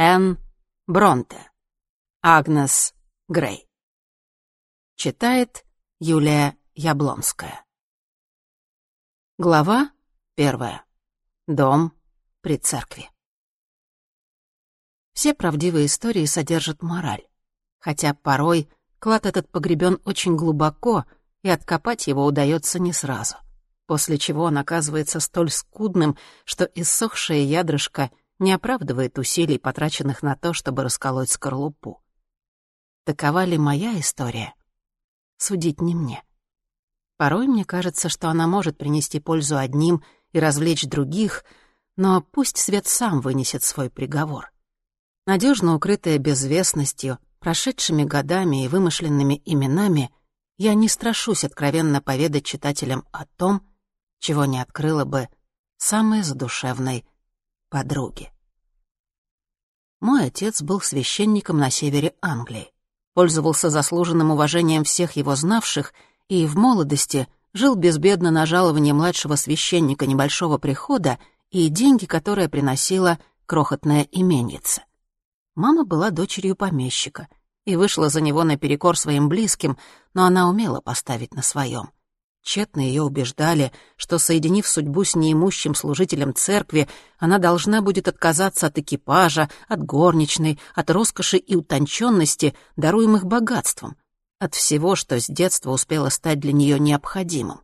Энн Бронте. Агнес Грей. Читает Юлия Яблонская. Глава 1. Дом при церкви. Все правдивые истории содержат мораль, хотя порой клад этот погребен очень глубоко, и откопать его удается не сразу, после чего он оказывается столь скудным, что иссохшее ядрышко не оправдывает усилий, потраченных на то, чтобы расколоть скорлупу. Такова ли моя история? Судить не мне. Порой мне кажется, что она может принести пользу одним и развлечь других, но пусть свет сам вынесет свой приговор. Надежно укрытая безвестностью, прошедшими годами и вымышленными именами, я не страшусь откровенно поведать читателям о том, чего не открыла бы самой задушевной подруге. Мой отец был священником на севере Англии, пользовался заслуженным уважением всех его знавших и в молодости жил безбедно на жалование младшего священника небольшого прихода и деньги, которые приносила крохотная именьица. Мама была дочерью помещика и вышла за него наперекор своим близким, но она умела поставить на своем. Тщетно ее убеждали, что, соединив судьбу с неимущим служителем церкви, она должна будет отказаться от экипажа, от горничной, от роскоши и утонченности, даруемых богатством, от всего, что с детства успело стать для нее необходимым.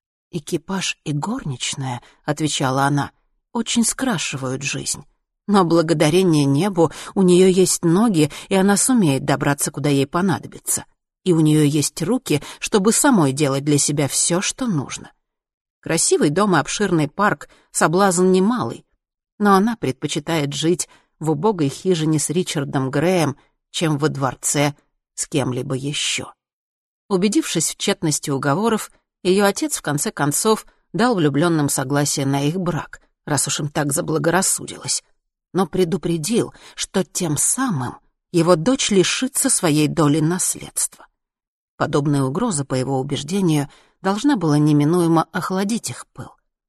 «Экипаж и горничная», — отвечала она, — «очень скрашивают жизнь. Но благодарение небу у нее есть ноги, и она сумеет добраться, куда ей понадобится. И у нее есть руки, чтобы самой делать для себя все, что нужно. Красивый дом и обширный парк — соблазн немалый, но она предпочитает жить в убогой хижине с Ричардом Греем, чем во дворце с кем-либо еще». Убедившись в тщетности уговоров, ее отец в конце концов дал влюбленным согласие на их брак, раз уж им так заблагорассудилось, но предупредил, что тем самым его дочь лишится своей доли наследства. Подобная угроза, по его убеждению, должна была неминуемо охладить их пыл.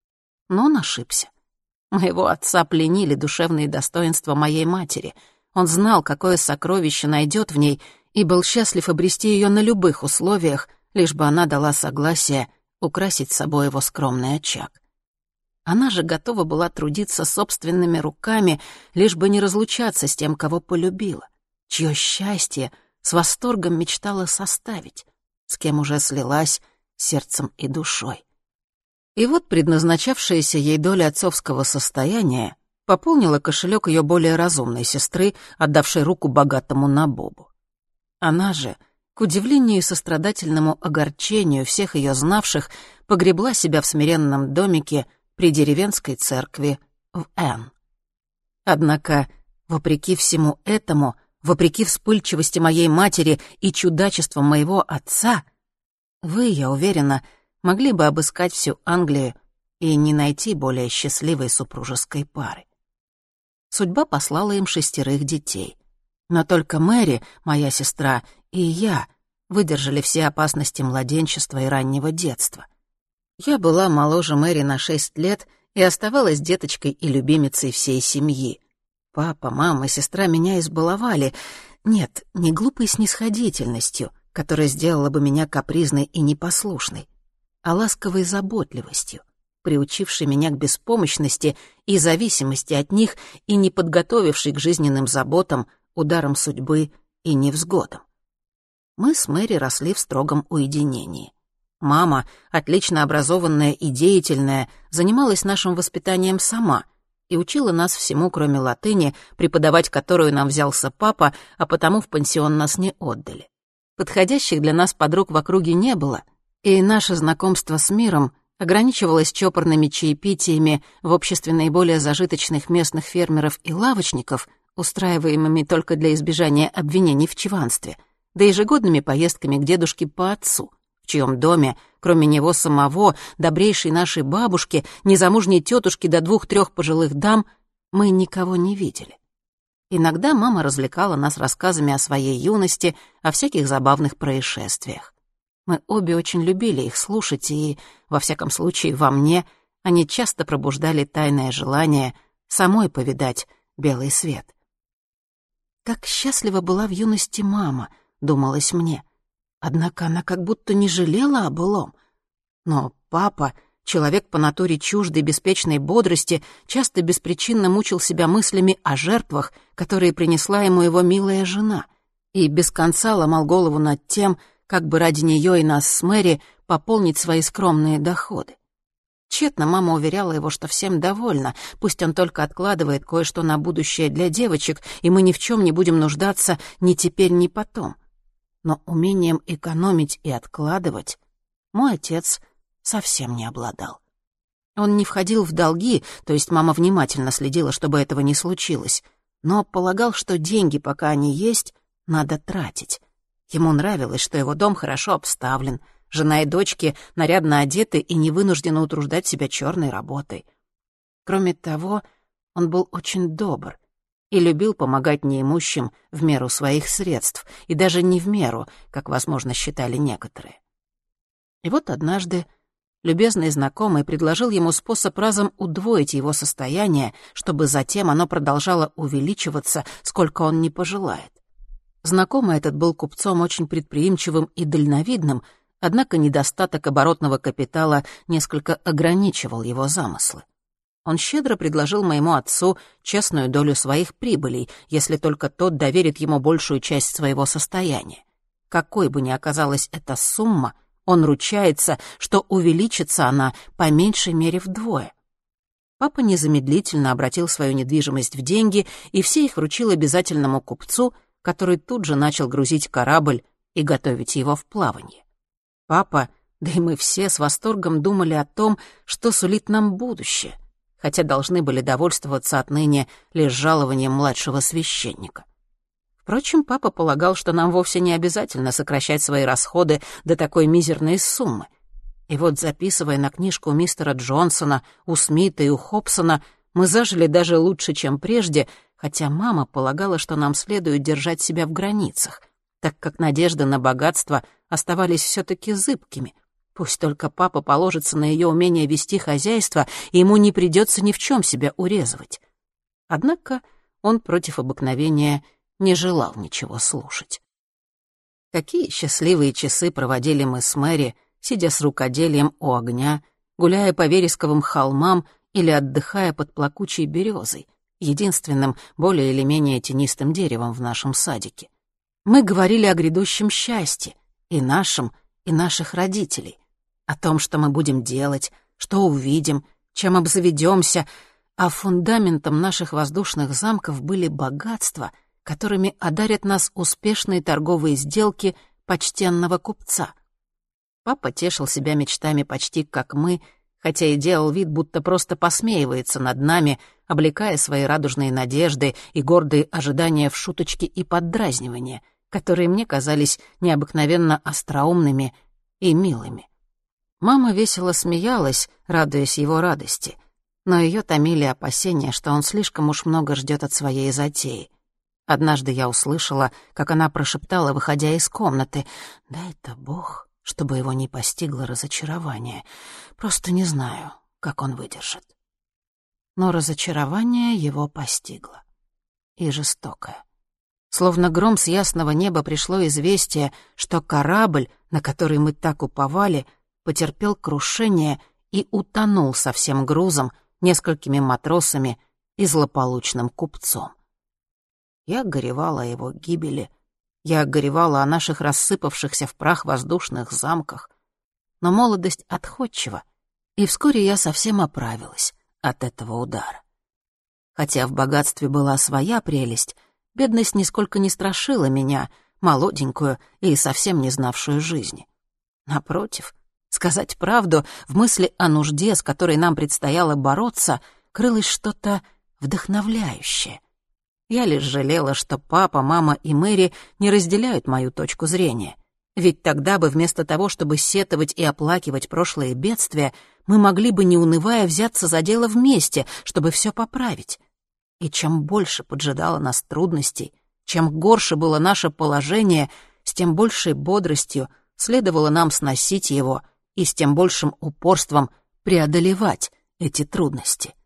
Но он ошибся. Моего отца пленили душевные достоинства моей матери. Он знал, какое сокровище найдет в ней, и был счастлив обрести ее на любых условиях, лишь бы она дала согласие украсить собой его скромный очаг. Она же готова была трудиться собственными руками, лишь бы не разлучаться с тем, кого полюбила, чье счастье с восторгом мечтала составить, с кем уже слилась сердцем и душой. И вот предназначавшаяся ей доля отцовского состояния пополнила кошелек ее более разумной сестры, отдавшей руку богатому набобу. Она же, к удивлению и сострадательному огорчению всех ее знавших, погребла себя в смиренном домике при деревенской церкви в Энн. Однако, вопреки всему этому, вопреки вспыльчивости моей матери и чудачествам моего отца, вы, я уверена, могли бы обыскать всю Англию и не найти более счастливой супружеской пары. Судьба послала им 6 детей. Но только Мэри, моя сестра, и я выдержали все опасности младенчества и раннего детства. Я была моложе Мэри на 6 лет и оставалась деточкой и любимицей всей семьи. Папа, мама и сестра меня избаловали. Нет, не глупой снисходительностью, которая сделала бы меня капризной и непослушной, а ласковой заботливостью, приучившей меня к беспомощности и зависимости от них и не подготовившей к жизненным заботам, ударам судьбы и невзгодам. Мы с Мэри росли в строгом уединении. Мама, отлично образованная и деятельная, занималась нашим воспитанием сама и учила нас всему, кроме латыни, преподавать которую нам взялся папа, а потому в пансион нас не отдали. Подходящих для нас подруг в округе не было, и наше знакомство с миром ограничивалось чопорными чаепитиями в обществе наиболее зажиточных местных фермеров и лавочников, устраиваемыми только для избежания обвинений в чванстве, да ежегодными поездками к дедушке по отцу, в чьем доме, кроме него самого, добрейшей нашей бабушки, незамужней тетушки до 2-3 пожилых дам, мы никого не видели. Иногда мама развлекала нас рассказами о своей юности, о всяких забавных происшествиях. Мы обе очень любили их слушать, и, во всяком случае, во мне они часто пробуждали тайное желание самой повидать белый свет. Как счастлива была в юности мама, думалось мне. Однако она как будто не жалела о былом. Но папа, человек по натуре чуждой беспечной бодрости, часто беспричинно мучил себя мыслями о жертвах, которые принесла ему его милая жена, и без конца ломал голову над тем, как бы ради нее и нас с Мэри пополнить свои скромные доходы. Тщетно мама уверяла его, что всем довольна, пусть он только откладывает кое-что на будущее для девочек, и мы ни в чем не будем нуждаться ни теперь, ни потом. Но умением экономить и откладывать мой отец совсем не обладал. Он не входил в долги, то есть мама внимательно следила, чтобы этого не случилось, но полагал, что деньги, пока они есть, надо тратить. Ему нравилось, что его дом хорошо обставлен, жена и дочки нарядно одеты и не вынуждены утруждать себя черной работой. Кроме того, он был очень добр и любил помогать неимущим в меру своих средств, и даже не в меру, как, возможно, считали некоторые. И вот однажды любезный знакомый предложил ему способ разом удвоить его состояние, чтобы затем оно продолжало увеличиваться, сколько он не пожелает. Знакомый этот был купцом очень предприимчивым и дальновидным, однако недостаток оборотного капитала несколько ограничивал его замыслы. Он щедро предложил моему отцу честную долю своих прибылей, если только тот доверит ему большую часть своего состояния. Какой бы ни оказалась эта сумма, он ручается, что увеличится она по меньшей мере вдвое. Папа незамедлительно обратил свою недвижимость в деньги, и все их вручил обязательному купцу, который тут же начал грузить корабль и готовить его в плавание. Папа, да и мы все с восторгом думали о том, что сулит нам будущее, хотя должны были довольствоваться отныне лишь жалованием младшего священника. Впрочем, папа полагал, что нам вовсе не обязательно сокращать свои расходы до такой мизерной суммы. И вот, записывая на книжку у мистера Джонсона, у Смита и у Хобсона, мы зажили даже лучше, чем прежде, хотя мама полагала, что нам следует держать себя в границах, так как надежды на богатство оставались все-таки зыбкими. Пусть только папа положится на ее умение вести хозяйство, и ему не придется ни в чем себя урезывать. Однако он против обыкновения не желал ничего слушать. Какие счастливые часы проводили мы с Мэри, сидя с рукоделием у огня, гуляя по вересковым холмам или отдыхая под плакучей березой, единственным более или менее тенистым деревом в нашем садике. Мы говорили о грядущем счастье, и нашем, и наших родителей, о том, что мы будем делать, что увидим, чем обзаведемся, а фундаментом наших воздушных замков были богатства, которыми одарят нас успешные торговые сделки почтенного купца. Папа тешил себя мечтами почти как мы, хотя и делал вид, будто просто посмеивается над нами, облекая свои радужные надежды и гордые ожидания в шуточки и поддразнивания, которые мне казались необыкновенно остроумными и милыми. Мама весело смеялась, радуясь его радости, но ее томили опасения, что он слишком уж много ждет от своей затеи. Однажды я услышала, как она прошептала, выходя из комнаты: «Дай-то Бог, чтобы его не постигло разочарование. Просто не знаю, как он выдержит». Но разочарование его постигло. И жестокое. Словно гром с ясного неба пришло известие, что корабль, на который мы так уповали, потерпел крушение и утонул со всем грузом, несколькими матросами и злополучным купцом. Я горевала о его гибели, я горевала о наших рассыпавшихся в прах воздушных замках, но молодость отходчива, и вскоре я совсем оправилась от этого удара. Хотя в богатстве была своя прелесть, бедность нисколько не страшила меня, молоденькую и совсем не знавшую жизни. Напротив, сказать правду, в мысли о нужде, с которой нам предстояло бороться, крылось что-то вдохновляющее. Я лишь жалела, что папа, мама и Мэри не разделяют мою точку зрения. Ведь тогда бы вместо того, чтобы сетовать и оплакивать прошлые бедствия, мы могли бы, не унывая, взяться за дело вместе, чтобы все поправить. И чем больше поджидало нас трудностей, чем горше было наше положение, с тем большей бодростью следовало нам сносить его и с тем большим упорством преодолевать эти трудности.